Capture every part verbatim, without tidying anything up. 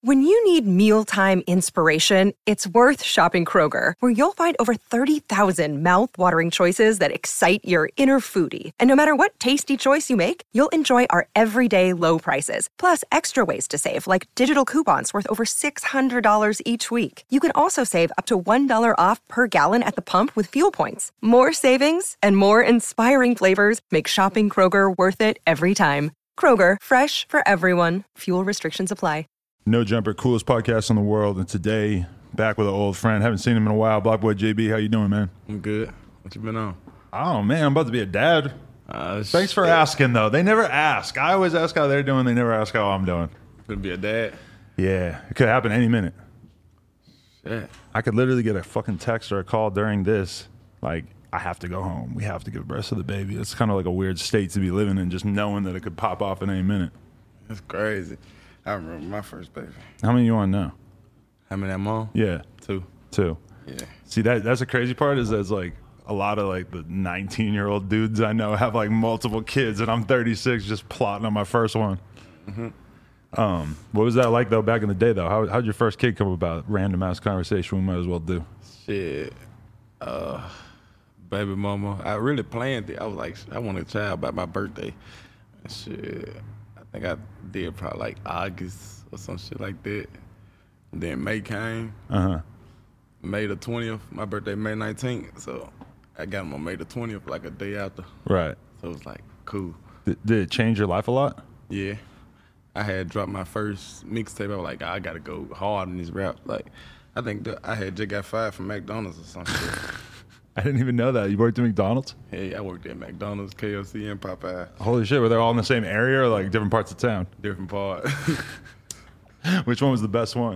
When you need mealtime inspiration, it's worth shopping Kroger, where you'll find over thirty thousand mouth-watering choices that excite your inner foodie. And no matter what tasty choice you make, you'll enjoy our everyday low prices, plus extra ways to save, like digital coupons worth over six hundred dollars each week. You can also save up to one dollar off per gallon at the pump with fuel points. More savings and more inspiring flavors make shopping Kroger worth it every time. Kroger, fresh for everyone. Fuel restrictions apply. No Jumper, coolest podcast in the world, and today back with an old friend. Haven't seen him in a while. Blockboy J B, how you doing, man? I'm good. What you been on? Oh man, I'm about to be a dad. Uh, Thanks for shit. asking, though. They never ask. I always ask how they're doing. They never ask how I'm doing. Gonna be a dad? Yeah, it could happen any minute. Shit. I could literally get a fucking text or a call during this, like, I have to go home. We have to give birth to the baby. It's kind of like a weird state to be living in, just knowing that it could pop off in any minute. That's crazy. I remember my first baby. How many you on now? How many I'm on? Yeah. Two. Two. Yeah. See, that that's the crazy part is that it's like a lot of like the nineteen-year-old dudes I know have like multiple kids, and I'm thirty-six just plotting on my first one. Mm-hmm. Um, what was that like, though, back in the day, though? How, how'd your first kid come about? Random-ass conversation we might as well do. Shit. Uh, baby mama. I really planned it. I was like, I want a child by my birthday. Shit. I think I did probably like August or some shit like that. And then May came. Uh-huh. May the twentieth. My birthday May nineteenth. So I got him on May the twentieth, like a day after. Right. So it was like, cool. Did, did it change your life a lot? Yeah. I had dropped my first mixtape. I was like, I got to go hard in this rap. Like, I think that I had just got fired from McDonald's or something. I didn't even know that. You worked at McDonald's? Hey, I worked at McDonald's, K F C, and Popeye. Holy shit, were they all in the same area or like different parts of town? Different part. Which one was the best one?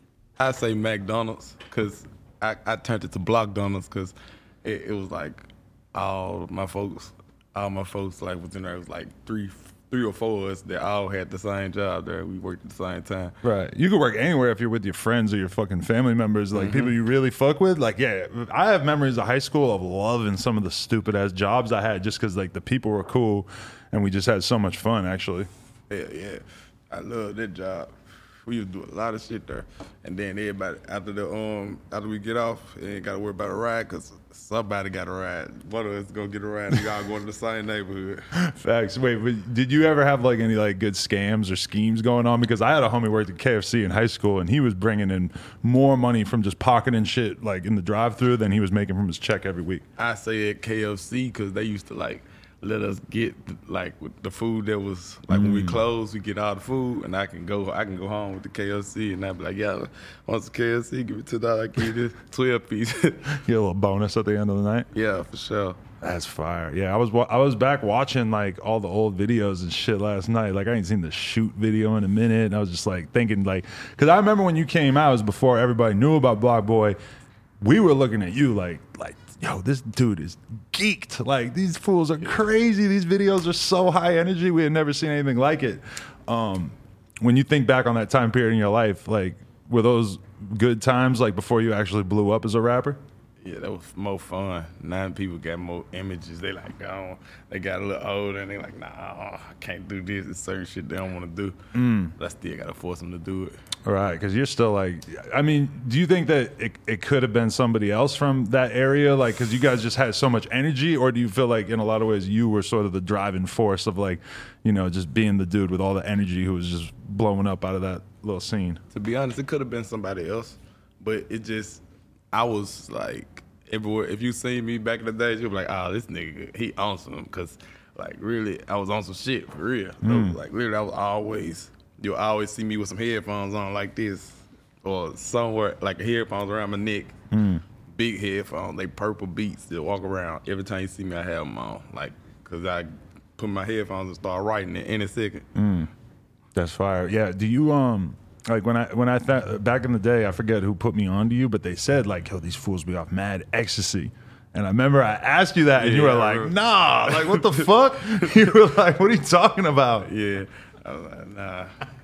I say McDonald's because I, I turned it to Blockdonald's because it, it was like all my folks, all my folks like was in there. It was like three, three or four of us that all had the same job there. We worked at the same time. Right. You could work anywhere if you're with your friends or your fucking family members, like mm-hmm. people you really fuck with. Like, yeah, I have memories of high school of loving some of the stupid ass jobs I had just because like the people were cool and we just had so much fun, actually. Yeah, yeah. I love that job. We used to do a lot of shit there. And then everybody, after the um, after we get off, you ain't got to worry about a ride because somebody got a ride. One of us going to get a ride. We all going to the same neighborhood. Facts. Wait, but did you ever have like any like good scams or schemes going on? Because I had a homie who worked at K F C in high school and he was bringing in more money from just pocketing shit like in the drive-thru than he was making from his check every week. I say at K F C because they used to like let us get like the food that was like mm. when we closed, we get all the food, and I can go, I can go home with the K F C, and I'd be like, yeah, once the K F C, give me two dollars, I give you this twelve piece. Get a little bonus at the end of the night. Yeah, for sure. That's fire. Yeah, I was I was back watching like all the old videos and shit last night. Like I ain't seen the shoot video in a minute, and I was just like thinking like, because I remember when you came out, it was before everybody knew about Block Boy. We were looking at you like like. Yo, this dude is geeked. Like, these fools are crazy. These videos are so high energy. We had never seen anything like it. Um, when you think back on that time period in your life, like, were those good times, like, before you actually blew up as a rapper? Yeah, that was more fun. Now people got more images. They like gone. They got a little older, and they like, nah, I can't do this. It's certain shit they don't want to do. Mm. But I still got to force them to do it. Right, because you're still like, I mean, do you think that it, it could have been somebody else from that area? Like, because you guys just had so much energy, or do you feel like in a lot of ways you were sort of the driving force of like, you know, just being the dude with all the energy who was just blowing up out of that little scene? To be honest, it could have been somebody else, but it just, I was like, everywhere. If you seen me back in the days, you'll be like, oh, this nigga, he on some, because like really, I was on some shit for real. Mm. So, like literally, I was always. You'll always see me with some headphones on like this or somewhere, like headphones around my neck. Mm. Big headphones, they purple Beats that walk around. Every time you see me, I have them on. Like, because I put my headphones and start writing it in a second. Mm. That's fire. Yeah, do you, um, like when I, when I thought, back in the day, I forget who put me on to you, but they said like, yo, these fools be off mad ecstasy. And I rememmer I asked you that and yeah, you were like, nah, like what the fuck? You were like, what are you talking about? Yeah. I was like, nah.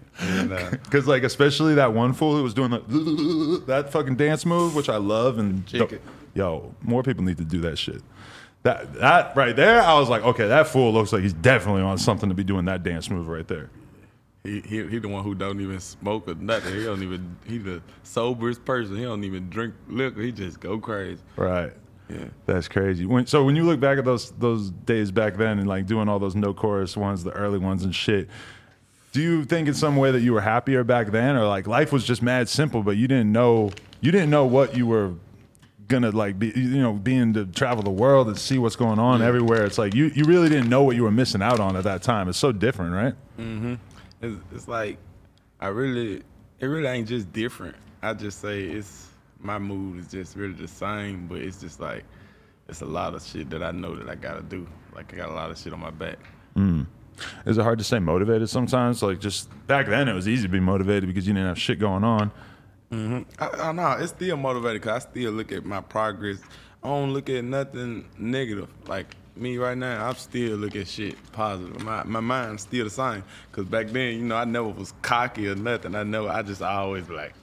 Because, like, especially that one fool who was doing the, that fucking dance move, which I love. And yo, more people need to do that shit. That that right there, I was like, okay, that fool looks like he's definitely on something to be doing that dance move right there. He, he he the one who don't even smoke or nothing. He don't even, he the soberest person. He don't even drink liquor. He just go crazy. Right. Yeah. That's crazy. When, so when you look back at those those days back then and like doing all those no chorus ones, the early ones and shit, do you think in some way that you were happier back then, or like life was just mad simple, but you didn't know you didn't know what you were gonna like be, you know, being to travel the world and see what's going on yeah. everywhere. It's like you you really didn't know what you were missing out on at that time. It's so different, right? Mm-hmm. It's, it's like I really, it really ain't just different. I just say it's my mood is just really the same, but it's just like it's a lot of shit that I know that I gotta do. Like I got a lot of shit on my back. Mm. Is it hard to stay motivated sometimes? Like just back then, it was easy to be motivated because you didn't have shit going on. Mm-hmm. I, I know it's still motivated because I still look at my progress. I don't look at nothing negative. Like me right now, I'm still look at shit positive. My my mind's still the same. Cause back then, you know, I never was cocky or nothing. I never. I just always be like,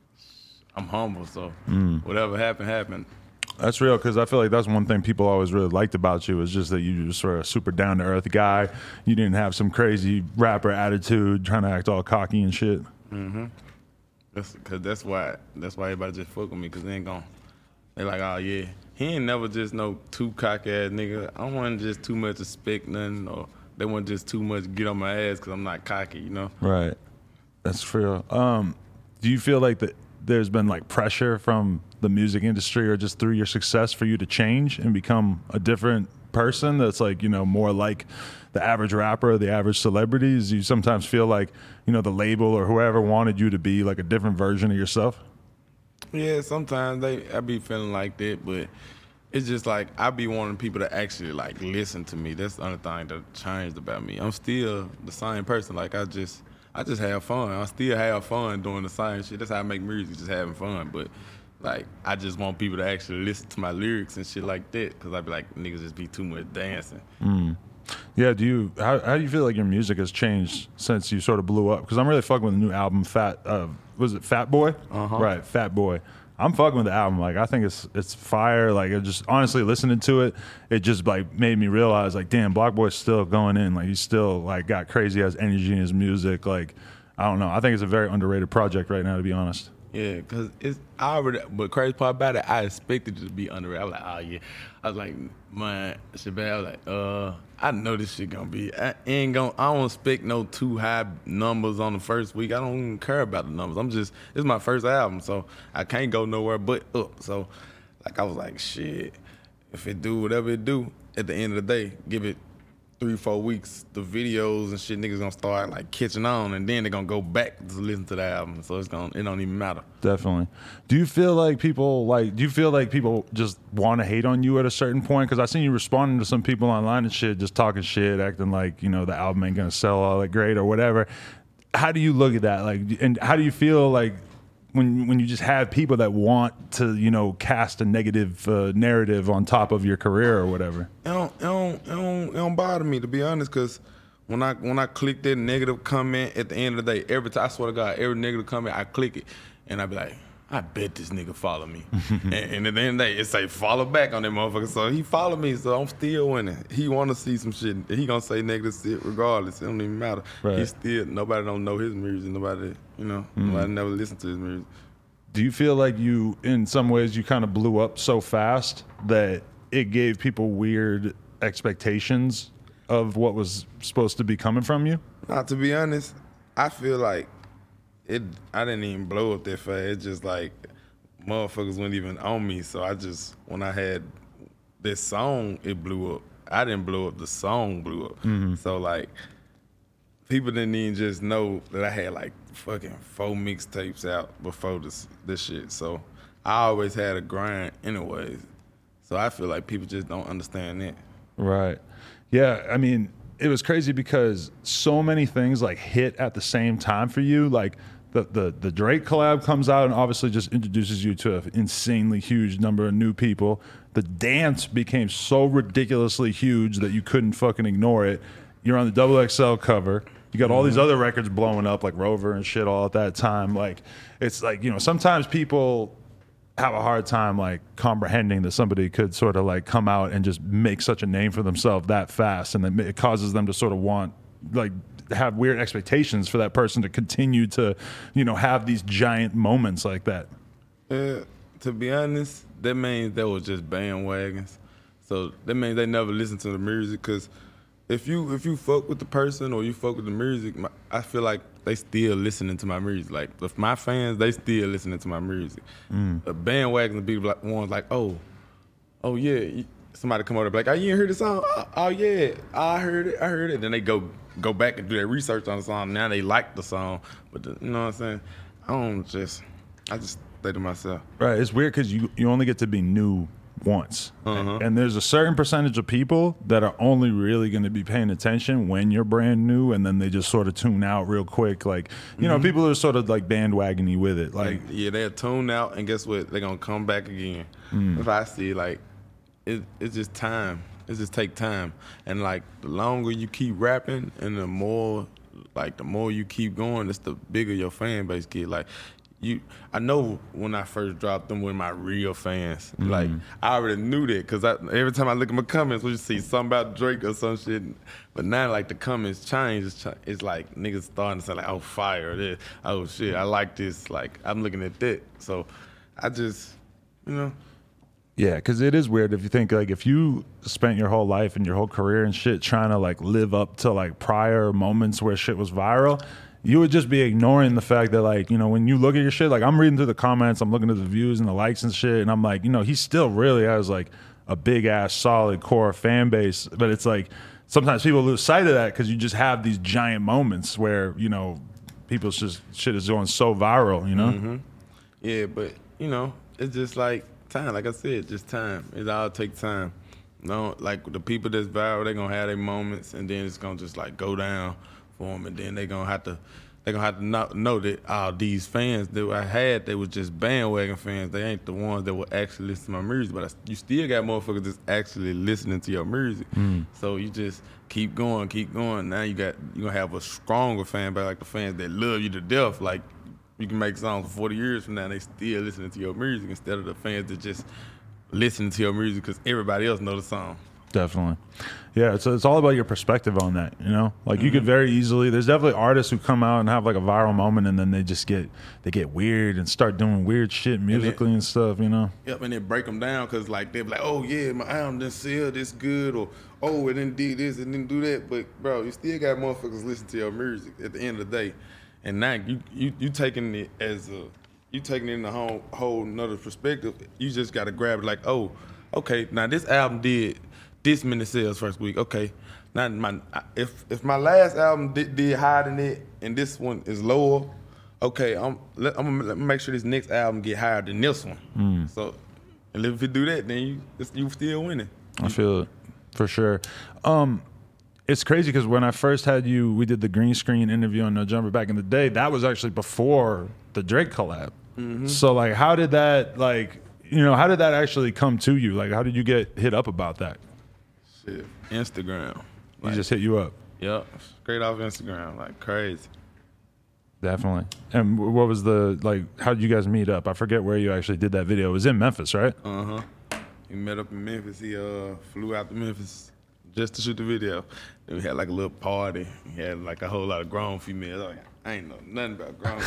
I'm humble. So mm. whatever happened, happened. That's real, because I feel like that's one thing people always really liked about you is just that you were sort of a super down-to-earth guy. You didn't have some crazy rapper attitude, trying to act all cocky and shit. Mm-hmm. That's because that's why that's why everybody just fuck with me, because they ain't gon' they like, oh yeah, he ain't never just no too cocky ass nigga. I don't want just too much expect nothing, or they want just too much get on my ass because I'm not cocky, you know? Right. That's real. Um, do you feel like that there's been like pressure from the music industry or just through your success for you to change and become a different person that's like, you know, more like the average rapper or the average celebrities? You sometimes feel like, you know, the label or whoever wanted you to be like a different version of yourself? Yeah, sometimes they I be feeling like that, but it's just like I be wanting people to actually like listen to me. That's the only thing that changed about me. I'm still the same person. Like I just I just have fun. I still have fun doing the same shit. That's how I make music, just having fun. But like, I just want people to actually listen to my lyrics and shit like that, because I be like, niggas just be too much dancing. Mm. Yeah, do you, how, how do you feel like your music has changed since you sort of blew up? Because I'm really fucking with the new album, Fat, uh, was it Fat Boy? Uh-huh. Right, Fat Boy. I'm fucking with the album. Like, I think it's it's fire. Like, it just, honestly, listening to it, it just, like, made me realize, like, damn, Block Boy's still going in. Like, he's still, like, got crazy-ass energy in his music. Like, I don't know. I think it's a very underrated project right now, to be honest. Yeah, because it's I already, but crazy part about it, I expected it to be underrated. I was like, oh yeah. I was like, man, Shabazz, I was like, uh, I know this shit gonna be, I ain't gonna, I don't expect no too high numbers on the first week. I don't even care about the numbers. I'm just, it's my first album, so I can't go nowhere but up. So, like, I was like, shit, if it do whatever it do, at the end of the day, give it three, four weeks, the videos and shit, niggas gonna start like catching on, and then they're gonna go back to listen to the album. So it's gonna, it don't even matter. Definitely. Do you feel like people like? Do you feel like people just want to hate on you at a certain point? Because I seen you responding to some people online and shit, just talking shit, acting like, you know, the album ain't gonna sell all that great or whatever. How do you look at that? Like, and how do you feel like when when you just have people that want to, you know, cast a negative uh, narrative on top of your career or whatever? It don't, it don't, it don't, it don't bother me, to be honest, because when I when I click that negative comment, at the end of the day, every time, I swear to God, every negative comment, I click it, and I be like, I bet this nigga follow me. and, and at the end of the day, it say follow back on that motherfucker. So he follow me, so I'm still winning. He want to see some shit. He gonna say negative shit regardless. It don't even matter. Right. He still, nobody don't know his music. Nobody, you know, mm. nobody never listen to his music. Do you feel like you, in some ways, you kind of blew up so fast that it gave people weird expectations of what was supposed to be coming from you? Nah, to be honest, I feel like it. I didn't even blow up that fast. It's just like motherfuckers weren't even on me. So I just, when I had this song, it blew up. I didn't blow up. The song blew up. Mm-hmm. So like, people didn't even just know that I had like fucking four mixtapes out before this this shit. So I always had a grind anyways. So I feel like people just don't understand that. Right. Yeah, I mean, it was crazy because so many things like hit at the same time for you. Like the the the Drake collab comes out and obviously just introduces you to an insanely huge number of new people. The dance became so ridiculously huge that you couldn't fucking ignore it. You're on the double X L cover. You got all these other records blowing up like Rover and shit all at that time. Like, it's like, you know, sometimes people have a hard time like comprehending that somebody could sort of like come out and just make such a name for themselves that fast, and then it causes them to sort of want like have weird expectations for that person to continue to, you know, have these giant moments like that. Uh, to be honest, that means that was just bandwagons. So that means they never listen to the music. Cause if you if you fuck with the person or you fuck with the music, my, I feel like they still listening to my music. Like if my fans, they still listening to my music. Mm. The bandwagons would be like ones like, oh, oh yeah. Somebody come over and be like, oh, you didn't hear the song? Oh, oh yeah, I heard it, I heard it. Then they go go back and do their research on the song. Now they like the song. But the, you know what I'm saying? I don't just, I just say to myself. Right, it's weird because you, you only get to be new once. Uh-huh. And there's a certain percentage of people that are only really going to be paying attention when you're brand new, and then they just sort of tune out real quick. Like, you mm-hmm. know, people are sort of like bandwagony with it. Like, and, yeah, they'll tune out, and guess what? They're going to come back again. Mm. If I see, like, It, it's just time. It just take time. And like the longer you keep rapping and the more like the more you keep going, it's the bigger your fan base get. Like you I know when I first dropped them with my real fans. Mm-hmm. Like I already knew that because I, every time I look at my comments, we see something about Drake or some shit. But now like the comments change. It's, ch- it's like niggas starting to say like, oh fire, this, oh shit, I like this. Like I'm looking at that. So I just, you know. Yeah, because it is weird if you think like if you spent your whole life and your whole career and shit trying to like live up to like prior moments where shit was viral, you would just be ignoring the fact that like, you know, when you look at your shit, like I'm reading through the comments, I'm looking at the views and the likes and shit, and I'm like, you know, he still really has like a big ass solid core fan base, but it's like sometimes people lose sight of that because you just have these giant moments where, you know, people's just shit is going so viral, you know? Mm-hmm. Yeah, but you know, it's just like time, like I said, just time. It all take time. No, like the people that's viral, they gonna have their moments, and then it's gonna just like go down for them, and then they gonna have to, they gonna have to know, know that all these fans that I had, they was just bandwagon fans. They ain't the ones that would actually listen to my music, but I, you still got motherfuckers that's actually listening to your music. Mm. So you just keep going, keep going. Now you got you gonna have a stronger fan base, like the fans that love you to death, like. You can make songs for forty years from now and they still listening to your music instead of the fans that just listen to your music because everybody else know the song. Definitely. Yeah, it's, it's all about your perspective on that, you know? Like mm-hmm. you could very easily, there's definitely artists who come out and have like a viral moment and then they just get, they get weird and start doing weird shit musically and, then, and stuff, you know? Yep, and then break them down because like they're like, oh yeah, my album didn't sell this good, or oh, it didn't do this, it didn't do that. But bro, you still got motherfuckers listen to your music at the end of the day. And now you, you you taking it as a you taking it in a whole whole another perspective. You just gotta grab it like, oh, okay, now this album did this many sales first week. Okay, now my if if my last album did, did higher than it and this one is lower, okay, I'm I'm gonna make sure this next album get higher than this one. Mm. So, and if you do that, then you you still winning. I feel it for sure. Um, It's crazy because when I first had you, we did the green screen interview on No Jumper back in the day. That was actually before the Drake collab. Mm-hmm. So like, how did that like, you know, how did that actually come to you? Like, how did you get hit up about that? Shit, Instagram. He like, just hit you up. Yep, straight off Instagram, like crazy. Definitely. And what was the like? How did you guys meet up? I forget where you actually did that video. It was in Memphis, right? Uh huh. We met up in Memphis. He uh flew out to Memphis just to shoot the video. Then we had like a little party. We had like a whole lot of grown females. Like, I ain't know nothing about grown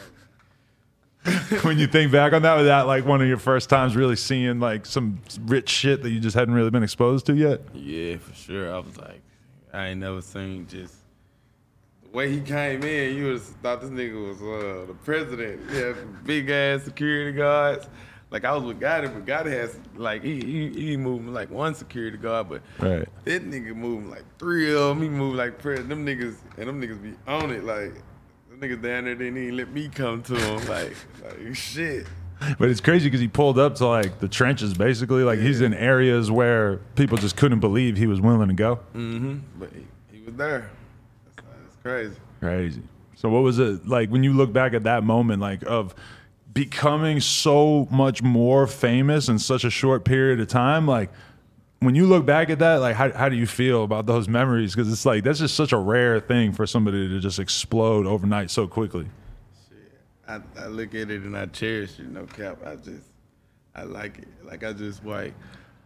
females. When you think back on that, was that like one of your first times really seeing like some rich shit that you just hadn't really been exposed to yet? Yeah, for sure. I was like, I ain't never seen just the way he came in. You would thought this nigga was uh, the president. He had big ass security guards. Like I was with Gotti, but Gotti has like he he, he moving like one security guard, but right. That nigga moving like three of them. He moved like president. Them niggas and them niggas be on it. Like them niggas down there didn't even let me come to them. Like like shit. But it's crazy because he pulled up to like the trenches basically. Like yeah. He's in areas where people just couldn't believe he was willing to go. Mm-hmm. But he, he was there. That's, that's crazy. Crazy. So what was it like when you look back at that moment, like of becoming so much more famous in such a short period of time? Like when you look back at that, like how how do you feel about those memories? Because it's like that's just such a rare thing for somebody to just explode overnight so quickly. Shit, I, I look at it and I cherish it. No cap. I just I like it. Like I just like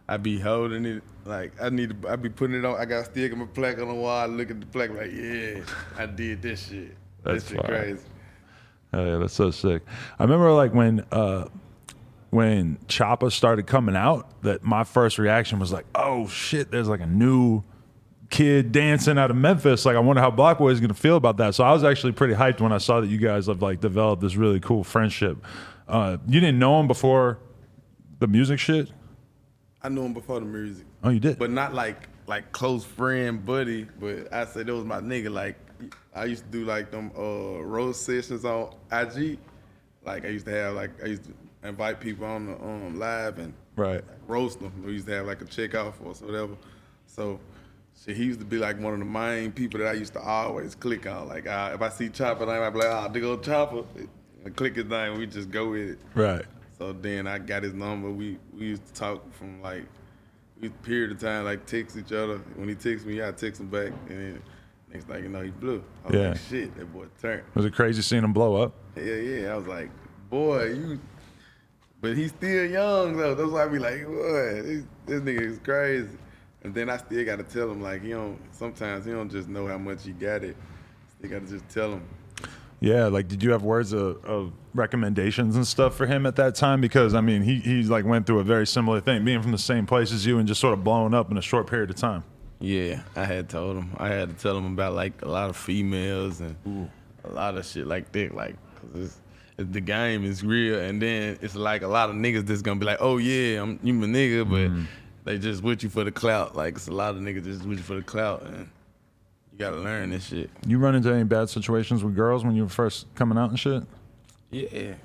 I be holding it like I need to. I be putting it on. I got stick my plaque on the wall. I look at the plaque like, yeah, I did this shit. That's This shit fire. crazy. Oh yeah, that's so sick. I remember like when uh, when Choppa started coming out, that my first reaction was like, oh shit, there's like a new kid dancing out of Memphis. Like I wonder how Block Boy is gonna feel about that. So I was actually pretty hyped when I saw that you guys have like developed this really cool friendship. Uh, you didn't know him before the music shit? I knew him before the music. Oh, you did? But not like like close friend, buddy. But I said that was my nigga. Like I used to do like them uh, roast sessions on I G. Like I used to have like I used to invite people on the um, live and Right. roast them. We used to have like a checkout for us or whatever. So shit, he used to be like one of the main people that I used to always click on. Like uh, if I see Chopper name, I'd be like, oh, there go Chopper. And click his name, we just go with it. Right. So then I got his number. We we used to talk from like we period of time, like text each other. When he texts me, I text him back, and then next thing you know, he blew. I was Yeah. like, shit, that boy turned. Was it crazy seeing him blow up? Yeah, yeah. I was like, boy, you. But he's still young though. That's why I be like, boy, this, this nigga is crazy. And then I still gotta tell him like, he don't. Sometimes he don't just know how much he got it. Still gotta just tell him. Yeah, like did you have words of, of recommendations and stuff for him at that time? Because I mean, he he's like went through a very similar thing, being from the same place as you and just sort of blowing up in a short period of time. Yeah, I had told him. I had to tell him about like a lot of females and Ooh. a lot of shit like that. Like, cause it's, it's, the game is real, and then it's like a lot of niggas that's gonna be like, oh yeah, I'm you my nigga, but mm. they just with you for the clout. Like it's a lot of niggas just with you for the clout, and you gotta learn this shit. You run into any bad situations with girls when you were first coming out and shit? Yeah,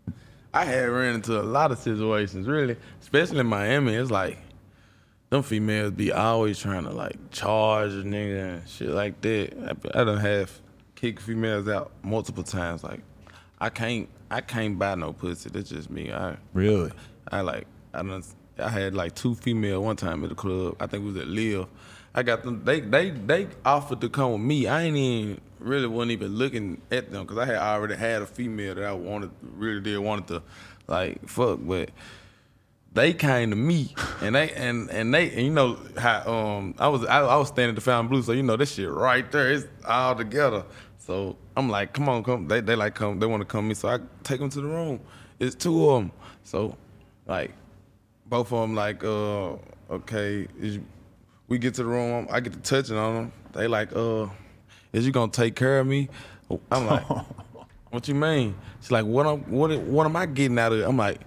I had ran into a lot of situations, really, especially in Miami. It's like them females be always trying to like charge a nigga and shit like that. I, I done have kicked females out multiple times. Like I can't, I can't buy no pussy. That's just me. I really, I like, I done, I had like two female one time at the club. I think it was at Live. I got them. They they they offered to come with me. I ain't even really wasn't even looking at them because I had already had a female that I wanted, really did wanted to, like fuck. But they came to me and they and and they and you know how um I was I, I was standing at the Fountain Blue, so you know this shit right there, it's all together. So I'm like, come on, come. They they like come. They want to come to me, so I take them to the room. It's two of them. So like both of them like uh okay. Is, We get to the room, I get to touching on them. They like, uh, is you gonna take care of me? I'm like, what you mean? She's like, what am, what, what am I getting out of it? I'm like,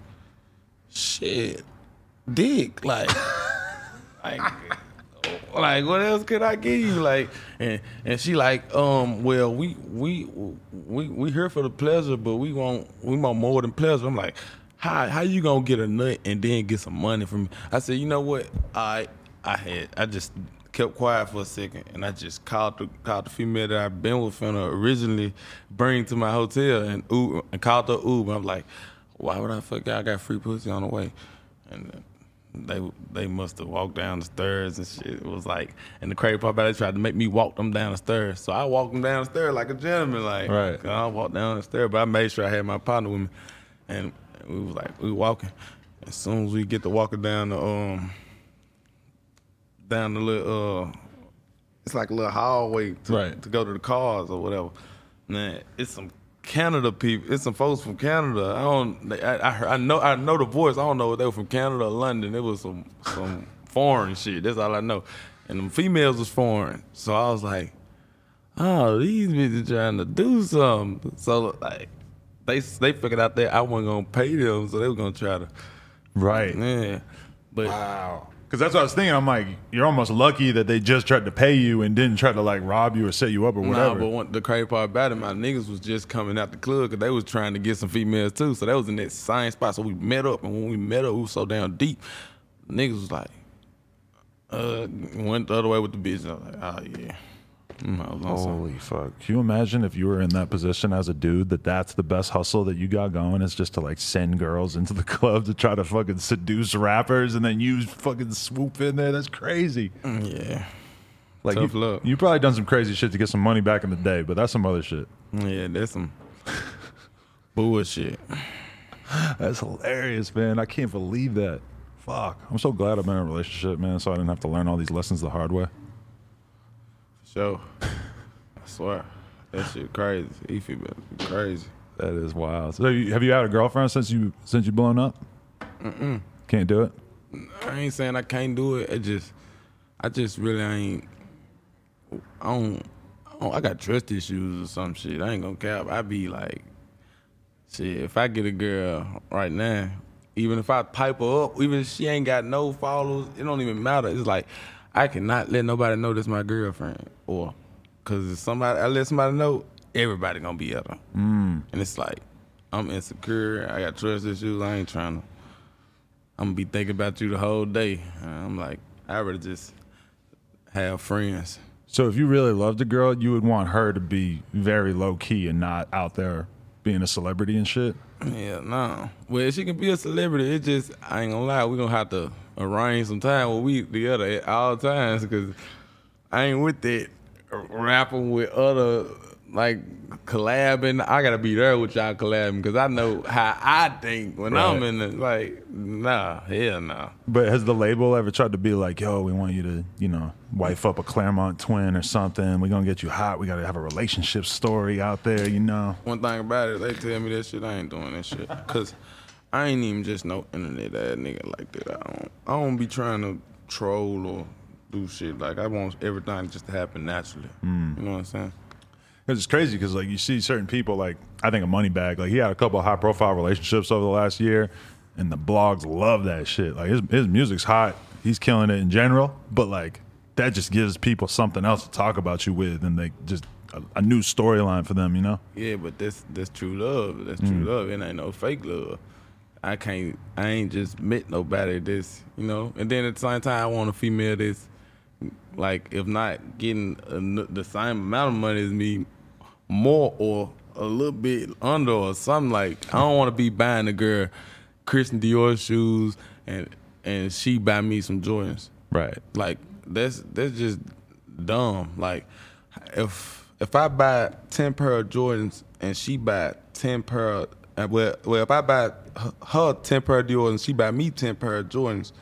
shit, dick. Like, like, like, what else could I give you? Like, and and she like, um, well, we we we we here for the pleasure, but we want we want more than pleasure. I'm like, how how you gonna get a nut and then get some money from me? I said, you know what? I. I had I just kept quiet for a second and I just called the called the female that I've been with and originally bring to my hotel and Uber, and called her Uber. I'm like, why would I fuck y'all? I got free pussy on the way, and they they must have walked down the stairs and shit. It was like, and the crazy part about it, they tried to make me walk them down the stairs. So I walked them down the stairs like a gentleman, like right. I walked down the stairs, but I made sure I had my partner with me, and we was like we walking. As soon as we get to walking down the um. down the little, uh, it's like a little hallway to, right. to go to the cars or whatever. Man, it's some Canada people. It's some folks from Canada. I don't. They, I, I, heard, I know. I know the voice. I don't know if they were from Canada or London. It was some some foreign shit. That's all I know. And the females was foreign. So I was like, oh, these bitches trying to do something. So like, they they figured out that I wasn't gonna pay them, so they were gonna try to. Right. Yeah. But wow. Because that's what I was thinking. I'm like, you're almost lucky that they just tried to pay you and didn't try to like rob you or set you up or whatever. Nah, but one, the crazy part about it, my niggas was just coming out the club because they was trying to get some females too. So that was in that same spot. So we met up, and when we met up, we was so down deep. Niggas was like, uh, went the other way with the bitch. I was like, oh yeah. Mm, Holy fuck. Can you imagine if you were in that position as a dude that that's the best hustle that you got going is just to like send girls into the club to try to fucking seduce rappers and then you fucking swoop in there? That's crazy. Yeah. Like Tough you, luck. You probably done some crazy shit to get some money back in the day, but that's some other shit. Yeah, that's some bullshit. That's hilarious, man. I can't believe that. Fuck. I'm so glad I'm in a relationship, man, so I didn't have to learn all these lessons the hard way. So, I swear, that shit crazy. He feel crazy. That is wild. So you, have you had a girlfriend since you since you blown up? Mm-mm. Can't do it? I ain't saying I can't do it. It just, I just really ain't, I don't, I, don't, I got trust issues or some shit. I ain't gonna cap. I be like, shit, if I get a girl right now, even if I pipe her up, even if she ain't got no followers, it don't even matter. It's like, I cannot let nobody know this my girlfriend. Or, cause if somebody, I let somebody know, everybody gonna be at her. Mm. And it's like, I'm insecure, I got trust issues, I ain't trying to, I'm gonna be thinking about you the whole day. I'm like, I'd rather just have friends. So if you really loved a girl, you would want her to be very low key and not out there being a celebrity and shit? Yeah, no. Well, she can be a celebrity. It just, I ain't gonna lie, we gonna have to arrange some time where we together at all times, because I ain't with that rapping with other, like, collabing. I gotta be there with y'all collabing, because I know how I think when Right. I'm in the, like, nah, hell nah. But has the label ever tried to be like, yo, we want you to, you know, wife up a Claremont twin or something. We're going to get you hot. We got to have a relationship story out there, you know? One thing about it, they tell me that shit, I ain't doing that shit. Because I ain't even just no internet ass nigga like that. I don't, I don't be trying to troll or do shit. Like, I want everything just to happen naturally. Mm. You know what I'm saying? Because it's crazy because, like, you see certain people, like, I think a Moneybag, like, he had a couple of high-profile relationships over the last year, and the blogs love that shit. Like, his, his music's hot. He's killing it in general, but, like, that just gives people something else to talk about you with, and they just a, a new storyline for them, you know? Yeah, but that's that's true love. That's true Mm. love. It ain't no fake love. I can't. I ain't just met nobody this, you know. And then at the same time, I want a female that's like, if not getting a, the same amount of money as me, more or a little bit under or something. Like, I don't want to be buying a girl Christian Dior shoes and and she buy me some Jordans. Right. Like, that's that's just dumb. Like, if if I buy ten pair of Jordans and she buy ten pair of, uh, well, well if I buy her, her ten pair of Dior and she buy me ten pair of Jordans,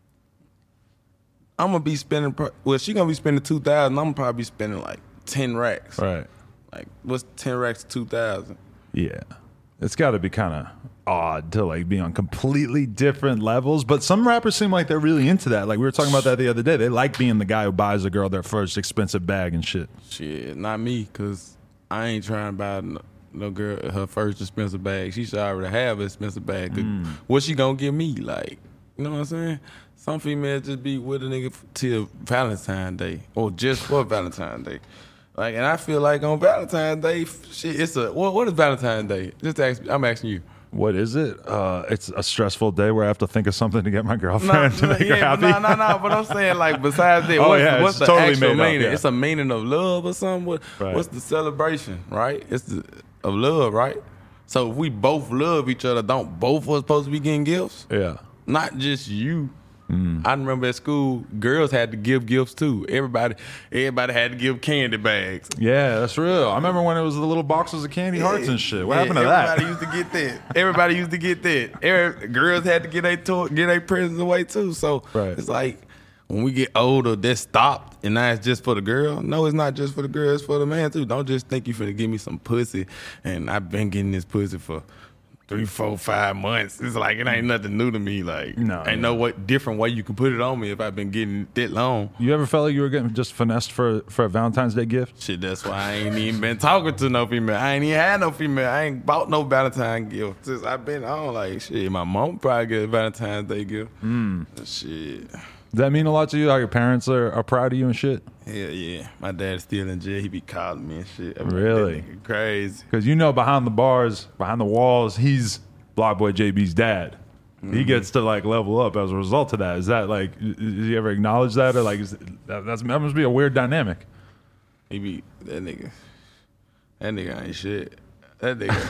I'm gonna be spending, well, she gonna be spending two thousand. I'm gonna probably be spending like ten racks. Right. Like, what's ten racks to two thousand? Yeah. It's got to be kind of odd to, like, be on completely different levels. But some rappers seem like they're really into that. Like, we were talking about that the other day. They like being the guy who buys a girl their first expensive bag and shit. Shit, not me, because I ain't trying to buy no, no girl her first expensive bag. She should already have an expensive bag. Mm. What she gonna give me? Like, you know what I'm saying? Some females just be with a nigga till Valentine's Day or just for Valentine's Day. Like, and I feel like on Valentine's Day, shit, it's a, what, what is Valentine's Day? Just ask, I'm asking you. What is it? Uh, it's a stressful day where I have to think of something to get my girlfriend to make yeah, her happy. No, no, no. But I'm saying, like, besides that, Oh, what's, yeah, what's it's the totally actual made up, meaning? yeah. It's a meaning of love or something. What, Right. What's the celebration, right? It's the, of love, right? So if we both love each other, don't both of us supposed to be getting gifts? Yeah. Not just you. Mm. I remember at school, girls had to give gifts too. Everybody, everybody had to give candy bags. Yeah, that's real. I remember when it was the little boxes of candy hearts and shit. What Yeah, happened to everybody that? used to get that. Everybody used to get that. Every, girls had to get their to- get their presents away too. So Right. it's like, when we get older, that stopped, and now it's just for the girl. No, it's not just for the girl. It's for the man too. Don't just think you finna give me some pussy, and I've been getting this pussy for three, four, five months. It's like, it ain't nothing new to me. Like, No, ain't no what different way you can put it on me if I've been getting it that long. You ever felt like you were getting just finessed for for a Valentine's Day gift? Shit, that's why I ain't even been talking to no female. I ain't even had no female. I ain't bought no Valentine's gift since I've been on. Like, shit, my mom probably get a Valentine's Day gift. Mm. Shit. Does that mean a lot to you? Like, your parents are, are proud of you and shit? Hell yeah. My dad's still in jail. He be calling me and shit. I mean, Really? that nigga crazy. Because you know, behind the bars, behind the walls, he's Block Boy J B's dad. Mm-hmm. He gets to, like, level up as a result of that. Is that, like, did you ever acknowledge that? Or, like, is that, that's, that must be a weird dynamic. He be, that nigga, that nigga ain't shit. That nigga,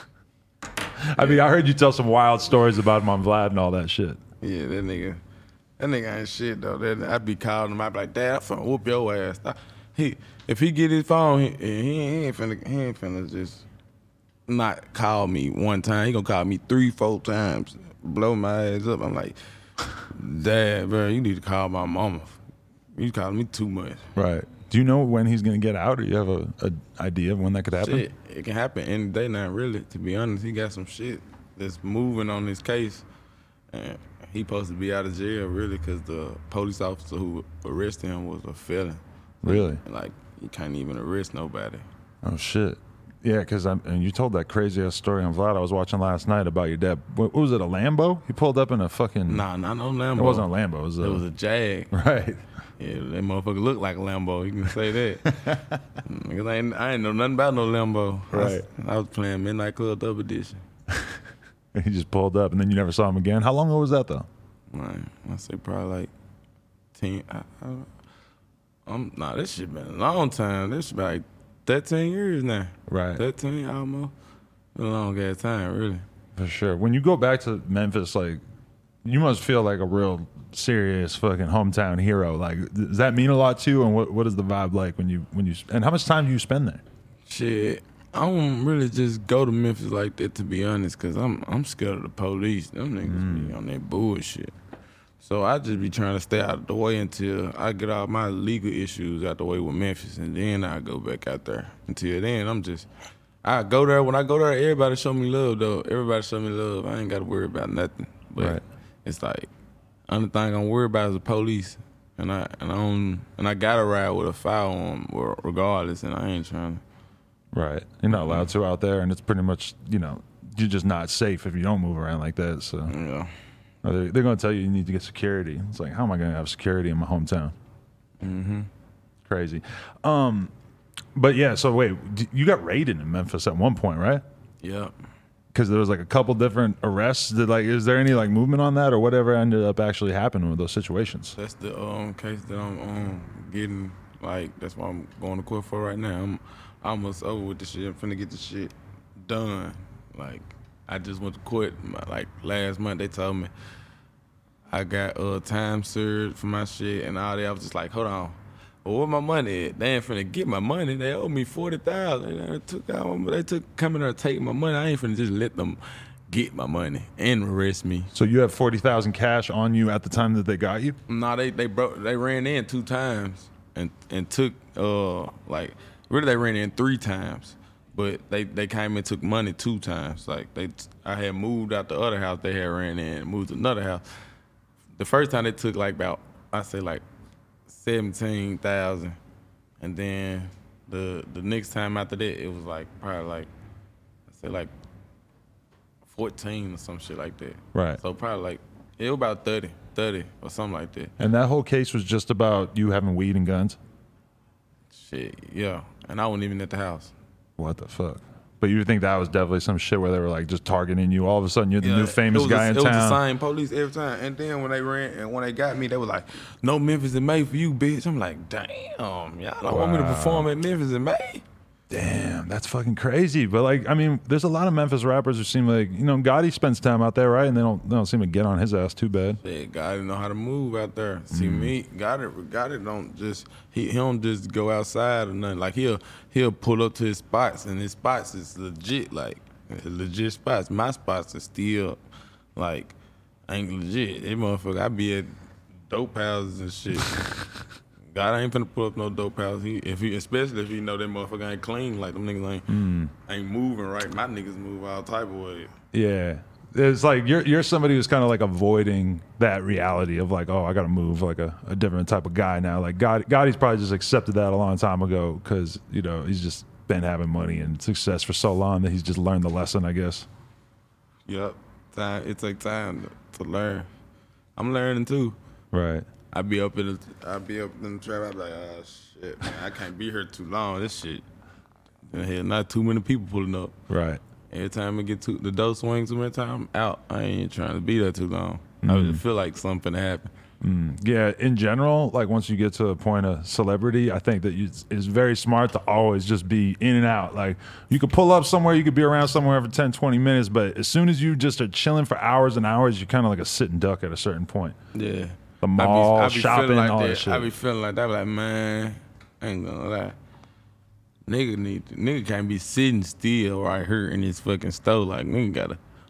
I mean, I heard you tell some wild stories about him on Vlad and all that shit. yeah, that nigga, that nigga ain't shit though. That, I be calling him. I be like, Dad, I'm finna whoop your ass. He, if he get his phone, he, he, he ain't finna, he ain't finna just not call me one time. He gonna call me three, four times, blow my ass up. I'm like, Dad, bro, you need to call my mama. You calling me too much. Right. Do you know when he's gonna get out, or you have a, a idea of when that could happen? Shit, it can happen any day now, really. To be honest, he got some shit that's moving on his case. And he supposed to be out of jail, really, because the police officer who arrested him was a felon. Really? Like, you can't even arrest nobody. Oh, shit. Yeah, because I'm and you told that crazy ass story on Vlad I was watching last night about your dad. What, what was it, a Lambo? He pulled up in a fucking... Nah, not no Lambo. It wasn't a Lambo. It was a, it was a Jag. Right. Yeah, that motherfucker looked like a Lambo. You can say that. Because I ain't, I ain't know nothing about no Lambo. Right. I was, I was playing Midnight Club Double Edition. He just pulled up, and then you never saw him again. How long ago was that, though? Man, I say probably like ten. I, I, I'm nah. This shit been a long time. This shit been like thirteen years now. Right. Thirteen almost. Been a long ass time, really. For sure. When you go back to Memphis, like, you must feel like a real serious fucking hometown hero. Like, does that mean a lot to you? And what what is the vibe like when you when you and how much time do you spend there? Shit, I don't really just go to Memphis like that, to be honest, because I'm I'm scared of the police. Them niggas mm. be on that bullshit. So I just be trying to stay out of the way until I get all my legal issues out the way with Memphis, and then I go back out there. Until then, I'm just, I go there. When I go there, everybody show me love, though. Everybody show me love. I ain't got to worry about nothing. But right. It's like, only thing I'm worried about is the police. And I and I don't, and I gotta ride with a firearm regardless, and I ain't trying to. Right. You're not allowed to out there, and it's pretty much, you know, you're just not safe if you don't move around like that. So yeah. They're, they're going to tell you you need to get security. It's like, how am I going to have security in my hometown? Mm-hmm. Crazy. Um, but yeah, so wait, you got raided in Memphis at one point, right? Yeah. Because there was like a couple different arrests. Did like, is there any like movement on that, or whatever ended up actually happening with those situations? That's the um case that I'm um getting. Like, that's what I'm going to court for right now. I'm almost over with this shit. I'm finna get this shit done. Like, I just went to court like last month. They told me I got uh time served for my shit and all that. I was just like, hold on, well, where my money at? They ain't finna get my money. They owe me forty thousand. They took out. They took coming there to take my money. I ain't finna just let them get my money and arrest me. So you have forty thousand cash on you at the time that they got you? No, they they broke. They ran in two times and and took uh like really they ran in three times. But they, they came and took money two times. Like, they, I had moved out the other house. They had ran in and moved to another house. The first time they took like about, I say like seventeen thousand, and then the the next time after that, it was like probably like, I say like fourteen or some shit like that. Right. So probably like, it was about thirty, thirty or something like that. And that whole case was just about you having weed and guns? Shit, yeah. And I wasn't even at the house. What the fuck? But you think that was definitely some shit where they were like just targeting you. All of a sudden, you're the yeah, new famous guy a, in it town. It was the same police every time. And then when they ran and when they got me, they were like, "No Memphis in May for you, bitch." I'm like, "Damn, y'all don't wow. want me to perform at Memphis in May?" Damn, that's fucking crazy. But like, I mean, there's a lot of Memphis rappers who seem like, you know, Gotti spends time out there, right? And they don't they don't seem to get on his ass too bad. Yeah, Gotti know how to move out there. See mm. me, Gotti, Gotti don't just he, he don't just go outside or nothing. Like he'll he'll pull up to his spots, and his spots is legit, like legit spots. My spots are still like ain't legit. That motherfucker, I be at dope houses and shit. God ain't finna pull up no dope house. He, if he, especially if he know that motherfucker ain't clean, like them niggas ain't mm. ain't moving right. My niggas move all type of way. Yeah, it's like you're you're somebody who's kind of like avoiding that reality of like, oh, I got to move like a, a different type of guy now. Like God, Gotti's probably just accepted that a long time ago because you know he's just been having money and success for so long that he's just learned the lesson, I guess. Yep, time. It takes time to, to learn. I'm learning too. Right. I be up in the, I be up in the trap. I be like, oh shit, man, I can't be here too long. This shit, hell, not too many people pulling up. Right. Every time I get to the door swing too many times, I'm out. I ain't trying to be there too long. Mm. I just feel like something happen. Mm. Yeah, in general, like once you get to a point of celebrity, I think that you, it's very smart to always just be in and out. Like you could pull up somewhere, you could be around somewhere for ten, twenty minutes, but as soon as you just are chilling for hours and hours, you're kind of like a sitting duck at a certain point. Yeah. The mall, I be, I be shopping, like all that. that shit. I be feeling like that. I be like, man, I ain't gonna lie. Nigga need to, nigga can't be sitting still right here in this fucking store. Like, nigga gotta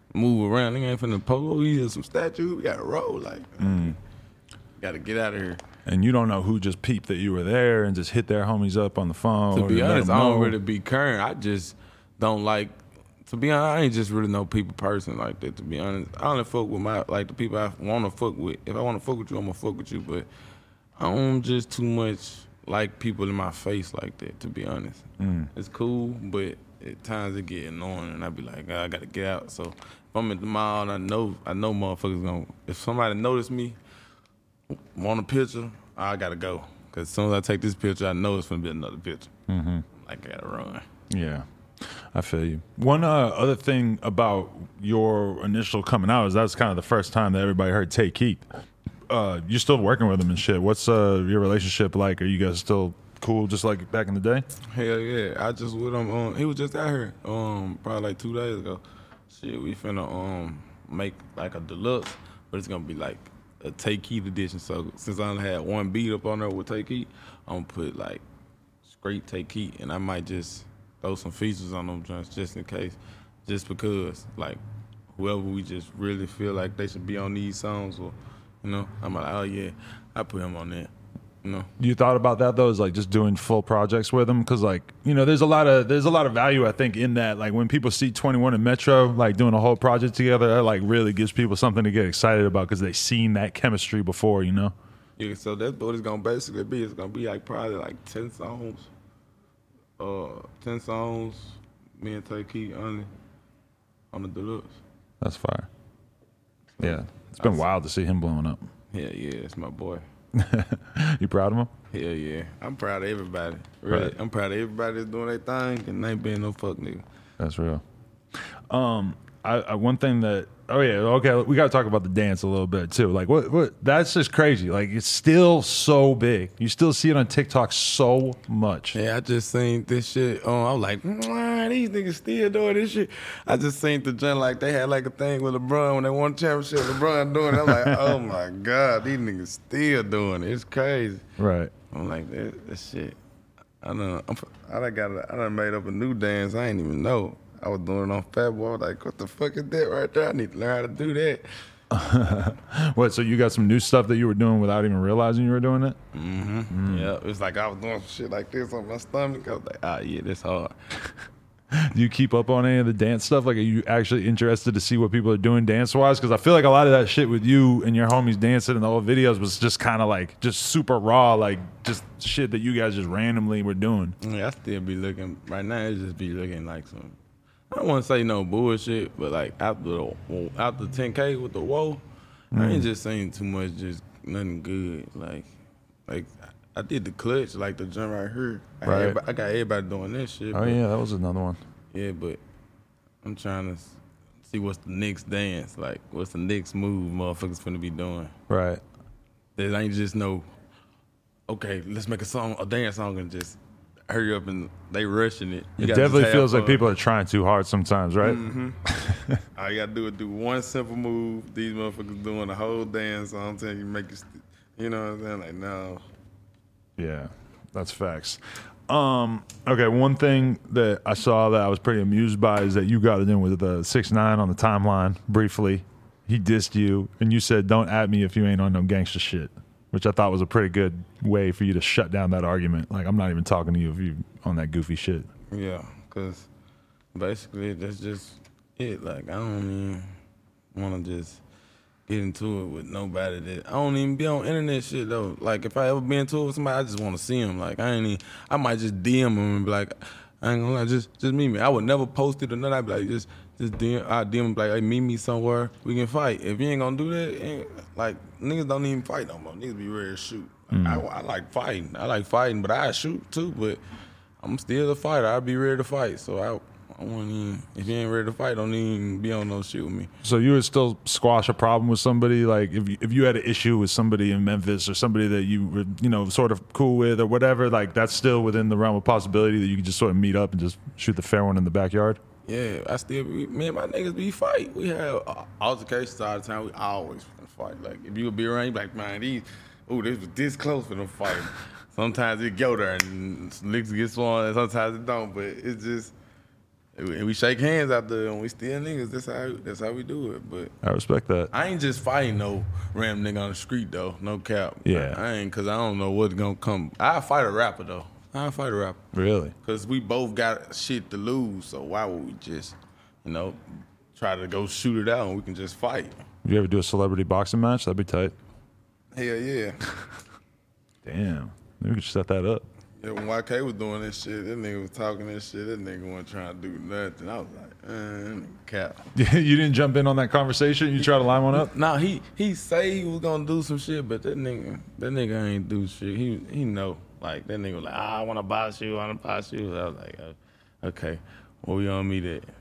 move around. Nigga ain't finna polo. We hear some statues. We gotta roll. Like, mm. gotta get out of here. And you don't know who just peeped that you were there and just hit their homies up on the phone. To be honest, I don't really be current. I just don't like. To be honest, I ain't just really no people person like that. To be honest, I only fuck with my like the people I want to fuck with. If I want to fuck with you, I'm gonna fuck with you. But I don't just too much like people in my face like that. To be honest, mm. it's cool, but at times it get annoying, and I be like, I gotta get out. So if I'm at the mall, and I know I know motherfuckers gonna. If somebody notice me, want a picture, I gotta go. Cause as soon as I take this picture, I know it's gonna be another picture. Mm-hmm. Like I gotta run. Yeah. I feel you. One uh, other thing about your initial coming out is that was kind of the first time that everybody heard Take Heat. Uh, you're still working with him and shit. What's uh, your relationship like? Are you guys still cool just like back in the day? Hell yeah. I just with him. Um, he was just out here um, probably like two days ago. Shit, we finna um, make like a deluxe, but it's going to be like a Take Heat edition. So since I only had one beat up on there with Take Heat, I'm going to put like straight Take Heat, and I might just throw some features on them joints just in case, just because, like, whoever we just really feel like they should be on these songs, or, you know, I'm like, oh yeah, I put him on that, you know. You thought about that though, is like just doing full projects with him, because like, you know, there's a lot of there's a lot of value I think in that. Like when people see twenty-one and Metro like doing a whole project together, that like really gives people something to get excited about because they've seen that chemistry before, you know. Yeah, so that's what it's gonna basically be. It's gonna be like probably like ten songs. Uh, ten songs, me and Take Heat on, on the deluxe. That's fire. So, yeah, it's been I wild to see him blowing up. Yeah, yeah, it's my boy. You proud of him? Hell yeah. I'm proud of everybody. Really, right. I'm proud of everybody that's doing their thing and ain't being no fuck nigga. That's real. Um, I, I one thing that oh yeah okay we got to talk about the dance a little bit too. Like what what that's just crazy. Like it's still so big. You still see it on TikTok so much. Yeah, I just seen this shit. Um, I was like, these niggas still doing this shit. I just seen the joint like they had like a thing with LeBron when they won the championship. LeBron doing it. I'm like, oh my god, these niggas still doing it. It's crazy. Right. I'm like that, that shit. I done I'm, I done got a, I done made up a new dance. I ain't even know. I was doing it on Fat Boy. Like, what the fuck is that right there? I need to learn how to do that. What, so you got some new stuff that you were doing without even realizing you were doing it? Mm-hmm. Mm. Yeah, it's like I was doing shit like this on my stomach. I was like, ah, yeah, this hard. Do you keep up on any of the dance stuff? Like, are you actually interested to see what people are doing dance-wise? Because I feel like a lot of that shit with you and your homies dancing in the old videos was just kind of like, just super raw, like just shit that you guys just randomly were doing. Yeah, I still be looking, right now it just be looking like some, I don't want to say no bullshit, but like after the after ten K with the whoa, mm. I ain't just saying too much, just nothing good. Like, like I did the clutch, like the jump right here. I, right. I got everybody doing that shit. Oh yeah, that was another one. Yeah, but I'm trying to see what's the next dance, like what's the next move motherfuckers finna be doing. Right. There ain't just no, okay, let's make a song, a dance song, and just hurry up and they rushing it. You it definitely feels like people are trying too hard sometimes, right? Mm-hmm. All you gotta do is do one simple move. These motherfuckers doing the whole dance. So I'm telling you, make it, st- you know what I'm saying? Like, no. Yeah, that's facts. Um, okay, one thing that I saw that I was pretty amused by is that you got it in with the six nine on the timeline briefly. He dissed you, and you said, "Don't at me if you ain't on no gangster shit," which I thought was a pretty good way for you to shut down that argument. Like, I'm not even talking to you if you on that goofy shit. Yeah, because basically that's just it. Like, I don't even want to just get into it with nobody that I don't even be on internet shit though. Like, if I ever be into it with somebody, I just want to see him. Like, I ain't even, I might just D M him and be like, I ain't gonna lie, just just meet me. I would never post it or nothing. I'd be like, just just D M, I D M him like, hey, meet me somewhere. We can fight. If you ain't gonna do that, ain't, like, niggas don't even fight no more. Niggas be ready to shoot. Like, mm. I, I like fighting. I like fighting, but I shoot too. But I'm still a fighter. I'll be ready to fight. So I, I won't even, if you ain't ready to fight, don't even be on no shit with me. So you would still squash a problem with somebody? Like, if you, if you had an issue with somebody in Memphis or somebody that you were, you know, sort of cool with or whatever, like, that's still within the realm of possibility that you could just sort of meet up and just shoot the fair one in the backyard? Yeah, I still be, me and my niggas be fight. We have uh, altercations all the time. We always fight. Like, if you would be around, you be like, man, these, ooh, this was this close for them fighting. Sometimes it go there and licks get swung, and sometimes it don't. But it's just, And we shake hands out there, and we still niggas. That's how that's how we do it. But I respect that. I ain't just fighting no random nigga on the street though. No cap. Yeah. I, I ain't because I don't know what's gonna come. I fight a rapper though. I fight a rapper. Really? Because we both got shit to lose. So why would we just, you know, try to go shoot it out and we can just fight? You ever do a celebrity boxing match? That'd be tight. Hell yeah. Damn. Maybe we could set that up. Yeah, when Y K was doing this shit, that nigga was talking this shit, that nigga wasn't trying to do nothing. I was like, eh, cap. You didn't jump in on that conversation? You try to line one up? Nah, he he say he was gonna do some shit, but that nigga, that nigga ain't do shit. He he know. Like, that nigga was like, ah, I wanna box you, I wanna box you. I was like, oh, okay, well, we on me that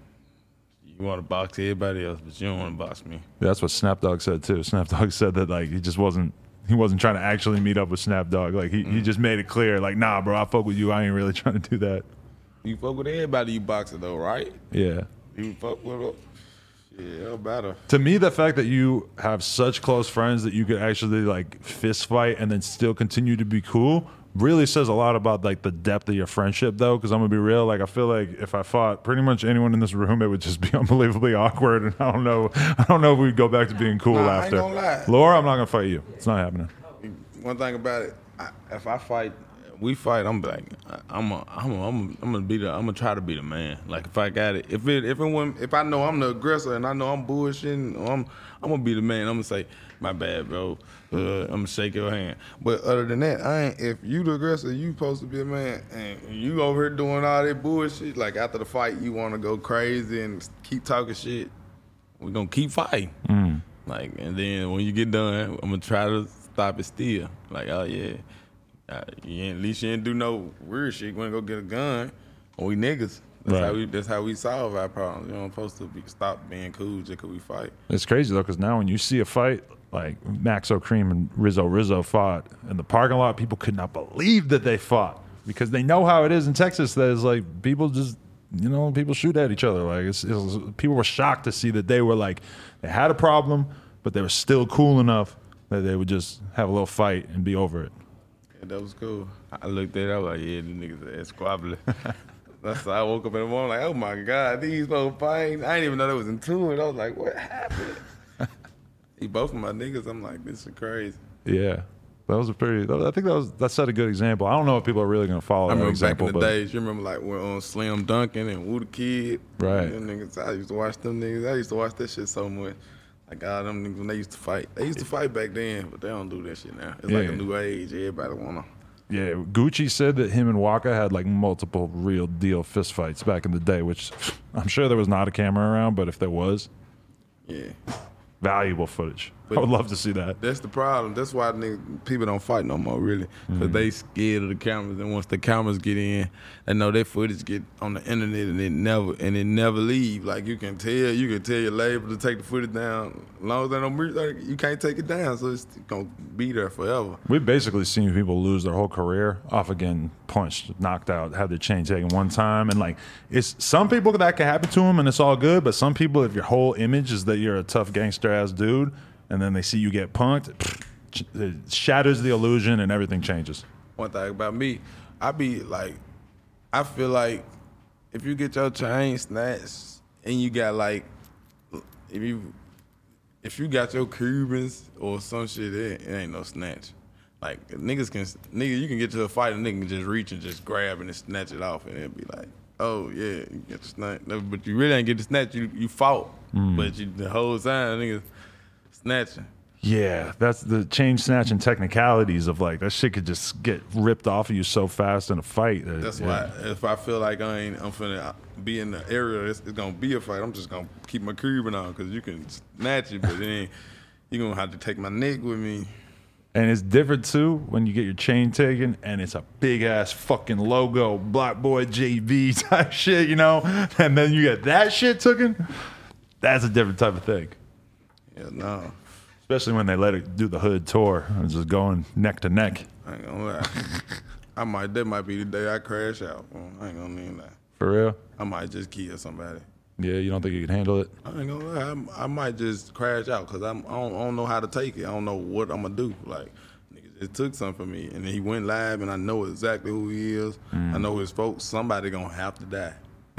you wanna box everybody else, but you don't wanna box me. That's what Snapdog said too. Snapdog said that like he just wasn't he wasn't trying to actually meet up with Snapdog. Like he, mm. he just made it clear, like, nah, bro, I fuck with you. I ain't really trying to do that. You fuck with everybody you boxing though, right? Yeah. You fuck with them. Yeah, better. To me, the fact that you have such close friends that you could actually like fist fight and then still continue to be cool really says a lot about like the depth of your friendship though, because I'm gonna be real, like I feel like if I fought pretty much anyone in this room, it would just be unbelievably awkward, and I don't know I don't know if we'd go back to being cool nah, after. I ain't gonna lie. Laura, I'm not gonna fight you. It's not happening. One thing about it, I, if I fight, we fight, I'm like, I'm a, I'm a, I'm a, I'm gonna be the, I'm gonna try to be the man. Like if I got it, if it, if it went, if I know I'm the aggressor and I know I'm bullshitting, I'm, I'm gonna be the man. I'm gonna say, my bad, bro. Uh, I'm gonna shake your hand. But other than that, I ain't. If you the aggressor, you supposed to be a man, and you over here doing all that bullshit. Like after the fight, you want to go crazy and keep talking shit. We gonna keep fighting. Mm. Like, and then when you get done, I'm gonna try to stop it still. Like, oh yeah, uh, you ain't, at least you ain't do no weird shit. You wanna go get a gun? We niggas. That's right. how we. That's how we solve our problems. You know, I'm supposed to be, stop being cool just 'cause we fight. It's crazy though, because now when you see a fight like Maxo Cream and Rizzo Rizzo fought in the parking lot, people could not believe that they fought because they know how it is in Texas. That is like people just, you know, people shoot at each other. Like it's, it was, people were shocked to see that they were like they had a problem, but they were still cool enough that they would just have a little fight and be over it. Yeah, that was cool. I looked at it, I was like, yeah, these niggas are squabbling. That's why I woke up in the morning like, oh my God, these folks fighting. I didn't even know they was into it. I was like, what happened? He both of my niggas. I'm like, this is crazy. Yeah, that was a pretty. I think that was that set a good example. I don't know if people are really gonna follow I that remember example. back in the but days. You remember like when on Slim Duncan and Woo the Kid. Right. Them niggas, I used to watch them niggas. I used to watch that shit so much. Like God, them niggas when they used to fight. They used to fight back then, but they don't do that shit now. It's like Yeah. a new age. Everybody wanna. Yeah, Gucci said that him and Waka had like multiple real deal fist fights back in the day, which I'm sure there was not a camera around, but if there was, Yeah. valuable footage. But I would love to see that. That's the problem. That's why niggas, people don't fight no more, really. Because Mm-hmm. they scared of the cameras. And once the cameras get in, they know their footage get on the internet and it never and it never leave. Like you can tell, you can tell your label to take the footage down. As long as they don't, like, you can't take it down. So it's gonna be there forever. We've basically seen people lose their whole career off of getting punched, knocked out, have their chain taken one time, and like it's some people that can happen to them and it's all good. But some people, if your whole image is that you're a tough gangster ass dude, and then they see you get punked, it shatters the illusion and everything changes. One thing about me, I be like, I feel like if you get your chain snatched and you got like, if you if you got your Cubans or some shit, it, it ain't no snatch. Like niggas can, nigga, you can get to a fight and nigga can just reach and just grab and snatch it off and it'll be like, oh yeah, you get the snatch. No, but you really ain't get the snatch. You you fought, mm. but you the whole time niggas snatching. Yeah, that's the chain snatching technicalities of like that shit could just get ripped off of you so fast in a fight. That, That's yeah. why if I feel like I ain't, I'm finna be in the area, it's, it's gonna be a fight. I'm just gonna keep my Cuban on because you can snatch it, but then you gonna have to take my neck with me. And it's different too when you get your chain taken and it's a big ass fucking logo, Black Boy J B type shit, you know? And then you get that shit taken. That's a different type of thing. Yeah, no. Especially when they let it do the hood tour and just going neck to neck. I ain't gonna lie. I might, that might be the day I crash out. I ain't gonna even lie. For real? I might just kill somebody. Yeah, you don't think you can handle it? I ain't gonna lie. I, I might just crash out because I don't, I don't know how to take it. I don't know what I'm gonna do. Like, nigga just took something from me. And then he went live and I know exactly who he is. Mm. I know his folks. Somebody gonna have to die.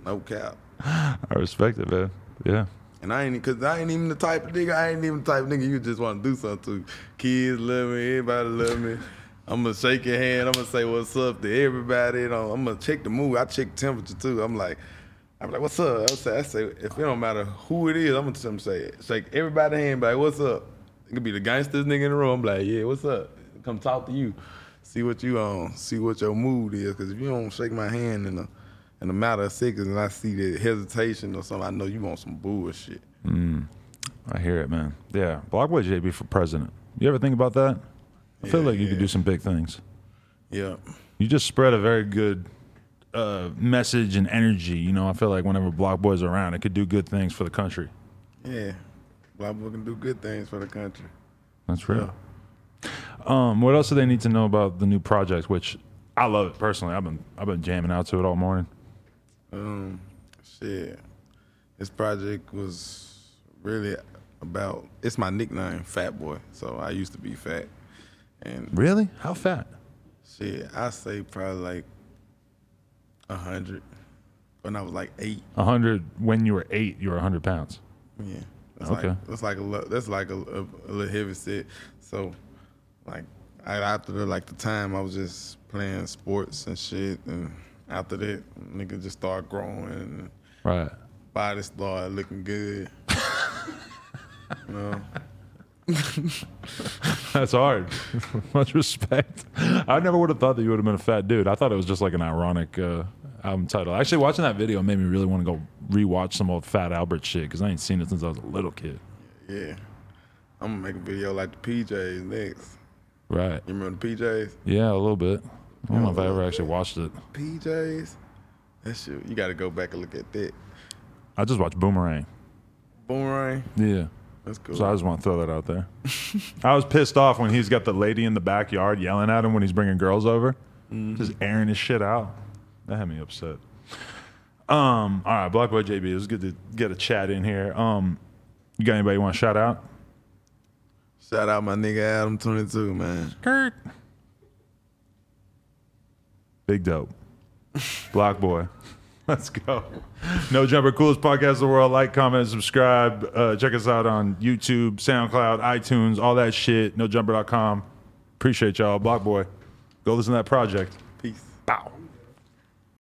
No cap. I respect it, man. Yeah. And I ain't, cause I ain't even the type of nigga. I ain't even the type of nigga you just want to do something to. Kids love me. Everybody love me. I'm gonna shake your hand. I'm gonna say what's up to everybody. You know, I'm gonna check the mood. I check the temperature too. I'm like, I'm like, what's up? I say, I say, if it don't matter who it is, I'm gonna tell them say, shake everybody's hand. Be like, what's up? It could be the gangsters nigga in the room. I'm like, yeah, what's up? Come talk to you. See what you on. See what your mood is. Cause if you don't shake my hand in a in a matter of seconds, and I see the hesitation or something, I know you want some bullshit. Mm, I hear it, man. Yeah, Blockboy J B for president. You ever think about that? I feel Yeah, like you yeah. could do some big things. Yeah. You just spread a very good uh, message and energy. You know, I feel like whenever Block Boy's around, it could do good things for the country. Yeah. Black boy can do good things for the country. That's real. Um, what else do they need to know about the new project? Which I love it personally. I've been I've been jamming out to it all morning. Um, shit. This project was really about. It's my nickname, Fat Boy. So I used to be fat, and Really? How fat? shit, I say probably like a hundred when I was like eight. A hundred. When you were eight, you were a hundred pounds. Yeah. That's Okay. Like, that's like a lo- that's like a, a, a little heavy set. So, like, I, after the, like the time I was just playing sports and shit, and after that, nigga just started growing and Right. body started looking good. You know. That's hard. Much respect. I never would have thought that you would have been a fat dude. I thought it was just like an ironic uh, album title. Actually, watching that video made me really want to go rewatch some old Fat Albert shit because I ain't seen it since I was a little kid. Yeah. I'm gonna make a video like the P Js next. Right. You remember the P Js? Yeah, a little bit. I don't know if I ever actually watched it. P Js? That shit, you gotta go back and look at that. I just watched Boomerang. Boomerang? Yeah. That's cool. So I just want to throw that out there. I was pissed off when he's got the lady in the backyard yelling at him when he's bringing girls over, just airing his shit out. That had me upset. Um, all right, Blockboy J B, it was good to get a chat in here. Um, you got anybody you want to shout out? Shout out my nigga Adam twenty-two, man. Kurt. Big dope. Blockboy. Let's go. No Jumper, coolest podcast in the world. Like, comment, subscribe. Uh, check us out on YouTube, SoundCloud, iTunes, all that shit. No Jumper dot com. Appreciate y'all. Blockboy. Go listen to that project. Peace. Bow.